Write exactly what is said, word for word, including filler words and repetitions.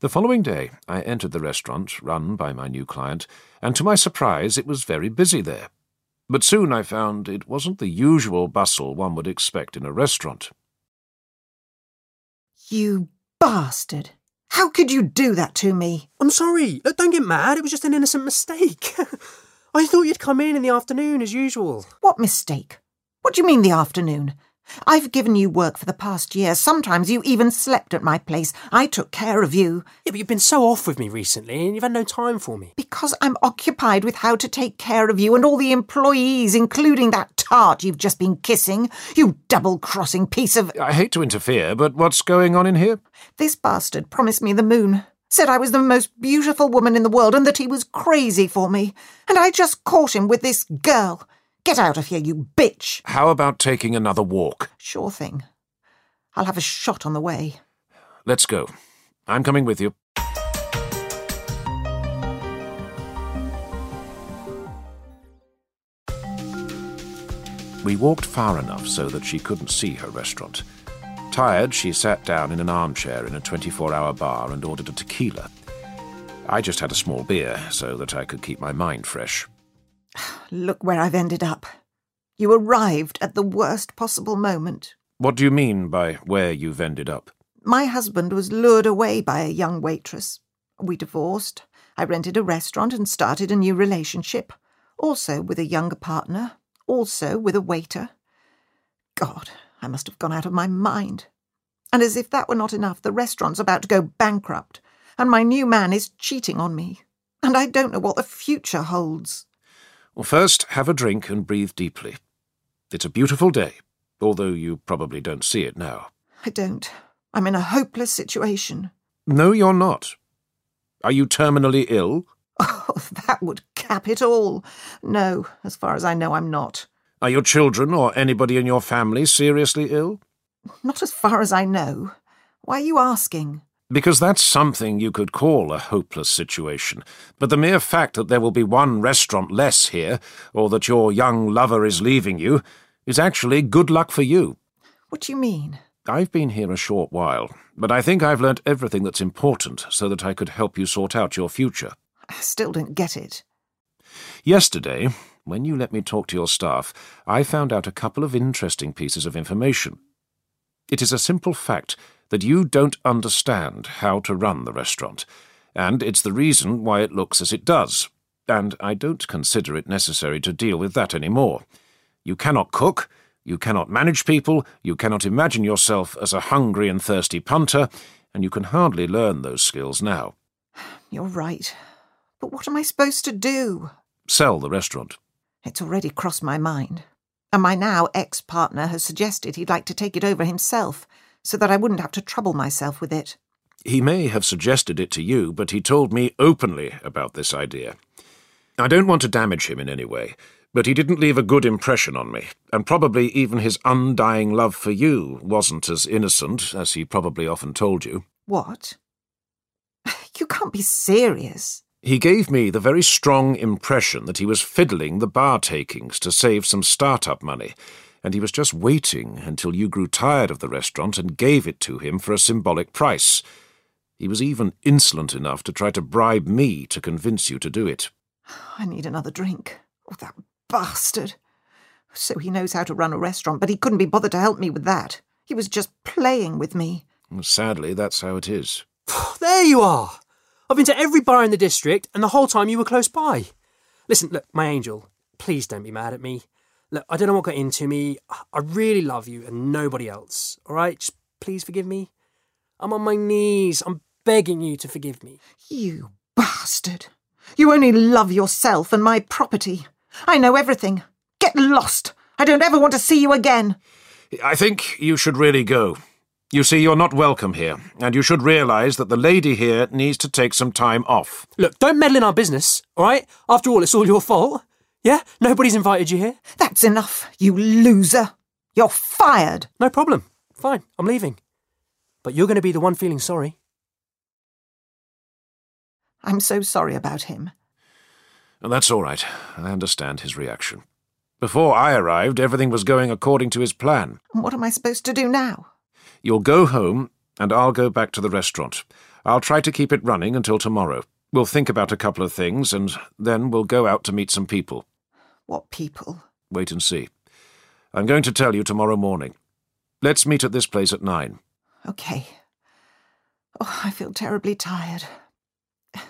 The following day, I entered the restaurant run by my new client, and to my surprise it was very busy there. But soon I found it wasn't the usual bustle one would expect in a restaurant. You bastard! How could you do that to me? I'm sorry. Look, don't get mad. It was just an innocent mistake. I thought you'd come in in the afternoon as usual. What mistake? What do you mean the afternoon? I've given you work for the past year. Sometimes you even slept at my place. I took care of you. Yeah, but you've been so off with me recently and you've had no time for me. Because I'm occupied with how to take care of you and all the employees, including that tart you've just been kissing. You double-crossing piece of... I hate to interfere, but what's going on in here? This bastard promised me the moon. Said I was the most beautiful woman in the world and that he was crazy for me. And I just caught him with this girl. Get out of here, you bitch! How about taking another walk? Sure thing. I'll have a shot on the way. Let's go. I'm coming with you. We walked far enough so that she couldn't see her restaurant. Tired, she sat down in an armchair in a twenty-four hour bar and ordered a tequila. I just had a small beer so that I could keep my mind fresh. Look where I've ended up. You arrived at the worst possible moment. What do you mean by where you've ended up? My husband was lured away by a young waitress. We divorced. I rented a restaurant and started a new relationship. Also with a younger partner. Also with a waiter. God, I must have gone out of my mind. And as if that were not enough, the restaurant's about to go bankrupt. And my new man is cheating on me. And I don't know what the future holds. Well, first, have a drink and breathe deeply. It's a beautiful day, although you probably don't see it now. I don't. I'm in a hopeless situation. No, you're not. Are you terminally ill? Oh, that would cap it all. No, as far as I know, I'm not. Are your children or anybody in your family seriously ill? Not as far as I know. Why are you asking? Because that's something you could call a hopeless situation. But the mere fact that there will be one restaurant less here, or that your young lover is leaving you, is actually good luck for you. What do you mean? I've been here a short while, but I think I've learnt everything that's important so that I could help you sort out your future. I still don't get it. Yesterday, when you let me talk to your staff, I found out a couple of interesting pieces of information. It is a simple fact that you don't understand how to run the restaurant, and it's the reason why it looks as it does, and I don't consider it necessary to deal with that anymore. You cannot cook, you cannot manage people, you cannot imagine yourself as a hungry and thirsty punter, and you can hardly learn those skills now. You're right. But what am I supposed to do? Sell the restaurant. It's already crossed my mind. And my now ex-partner has suggested he'd like to take it over himself, so that I wouldn't have to trouble myself with it. He may have suggested it to you, but he told me openly about this idea. I don't want to damage him in any way, but he didn't leave a good impression on me, and probably even his undying love for you wasn't as innocent as he probably often told you. What? You can't be serious. He gave me the very strong impression that he was fiddling the bar takings to save some start-up money, and he was just waiting until you grew tired of the restaurant and gave it to him for a symbolic price. He was even insolent enough to try to bribe me to convince you to do it. I need another drink. Oh, that bastard. So he knows how to run a restaurant, but he couldn't be bothered to help me with that. He was just playing with me. Sadly, that's how it is. There you are! I've been to every bar in the district, and the whole time you were close by. Listen, look, my angel, please don't be mad at me. Look, I don't know what got into me. I really love you and nobody else, all right? Just please forgive me. I'm on my knees. I'm begging you to forgive me. You bastard. You only love yourself and my property. I know everything. Get lost. I don't ever want to see you again. I think you should really go. You see, you're not welcome here, and you should realise that the lady here needs to take some time off. Look, don't meddle in our business, all right? After all, it's all your fault. Yeah? Nobody's invited you here? That's enough, you loser. You're fired. No problem. Fine, I'm leaving. But you're going to be the one feeling sorry. I'm so sorry about him. That's all right. I understand his reaction. Before I arrived, everything was going according to his plan. And what am I supposed to do now? You'll go home, and I'll go back to the restaurant. I'll try to keep it running until tomorrow. We'll think about a couple of things, and then we'll go out to meet some people. What people? Wait and see. I'm going to tell you tomorrow morning. Let's meet at this place at nine. Okay. Oh, I feel terribly tired.